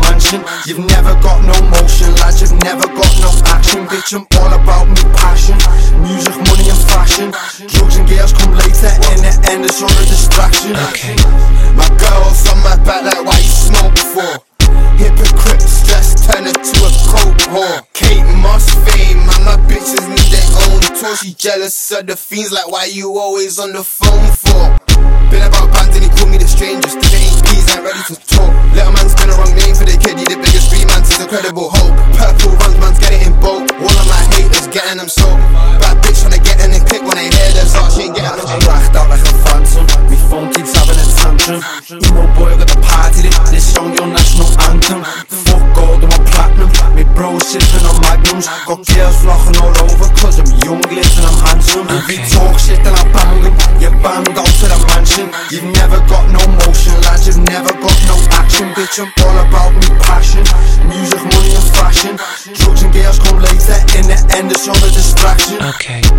mansion. You've never got no motion, lads, you've never got no action. Bitch, I'm all about me passion, music, money and fashion. Drugs and girls come later, in the end it's all a distraction. Okay. My girl's on my back like why you smoke for? Hypocrite stress, turn it to a coke whore. Kate Moss fame, and my bitches need their own tour. She jealous of the fiends like why you always on the phone for? Been about bands and he called me the strangest. The APs ain't ready to talk. Little man's been a wrong name for the kid. He the biggest street man, he's incredible hope. Purple runs, man's getting in boat. All of my haters getting them soaked. Bad bitch tryna get in and click when they hear this art. She ain't getting them. I'm racked out like a phantom. Me phone keeps having a tantrum. Emo boy got the party lit. This song your national anthem. Fuck gold, I'm a platinum. Me bro sipping on magnums. Got girls flocking all over cause I'm young, lit and I'm handsome. If you talk shit then I bang them. You bang out to the mansion. You've never got no motion, lads, you've never got no action. Bitch, I'm all about me passion, music, money and fashion. Drugs and girls come later, in the end it's all a distraction. Okay.